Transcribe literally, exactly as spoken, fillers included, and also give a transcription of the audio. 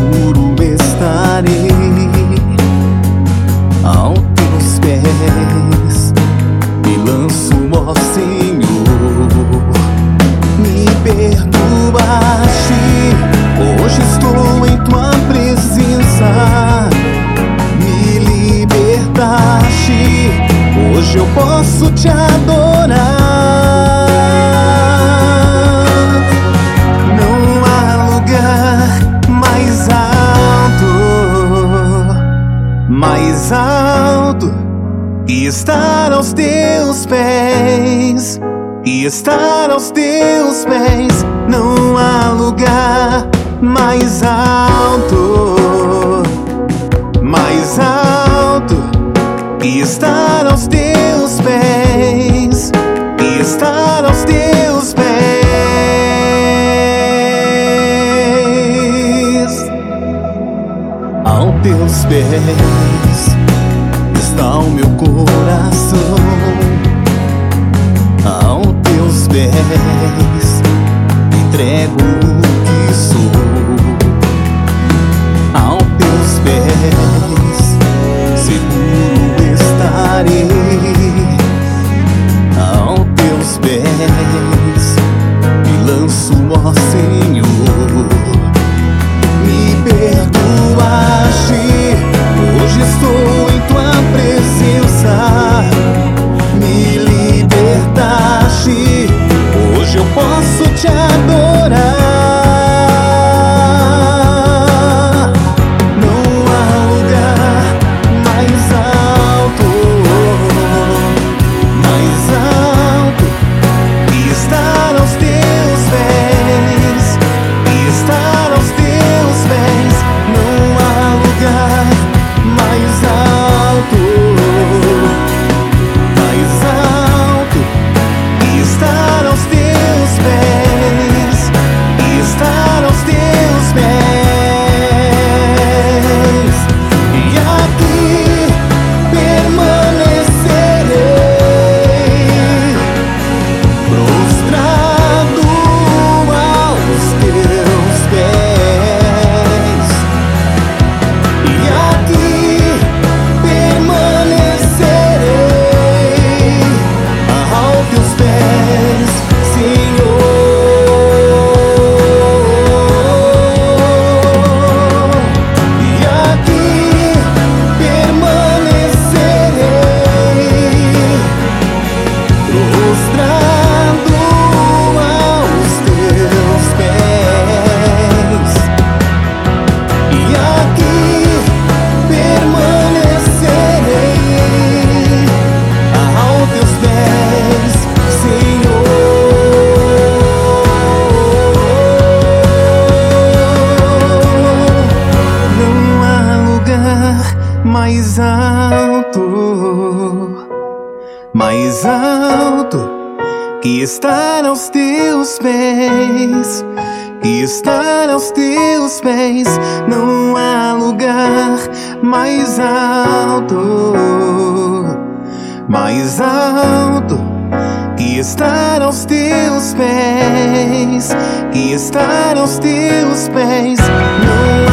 seguro estarei aos teus pés. Me lanço, ó Senhor, me perdoaste. Hoje estou em tua presença, me libertaste. Hoje eu posso te adorar. Não há lugar mais alto, mais alto que estar aos teus pés, e estar aos teus pés. Não há lugar mais alto, mais alto que estar aos teus pés, e estar aos teus pés. Aos teus pés está o meu coração, aos teus pés entrego o que sou. Aos teus pés seguro estarei. Aos teus pés me lanço, ó Senhor, me perdoaste. Hoje estou em tua presença, me libertaste. Hoje eu posso te adorar. Não há lugar mais alto, mais alto que estar aos teus pés, e estar aos teus pés. Não há lugar mais alto, mais alto que estar aos teus pés, e estar aos teus pés. E aqui permanecerei, prostrado aos teus pés. E aqui permanecerei aos teus pés, Senhor. E aqui permanecerei, prostrado aos teus pés. E aqui permanecerei aos teus pés, Senhor. Não há lugar mais alto, mais alto que estar aos teus pés, que estar aos teus pés. Não há lugar mais alto, mais alto que estar aos teus pés, que estar aos teus pés. Não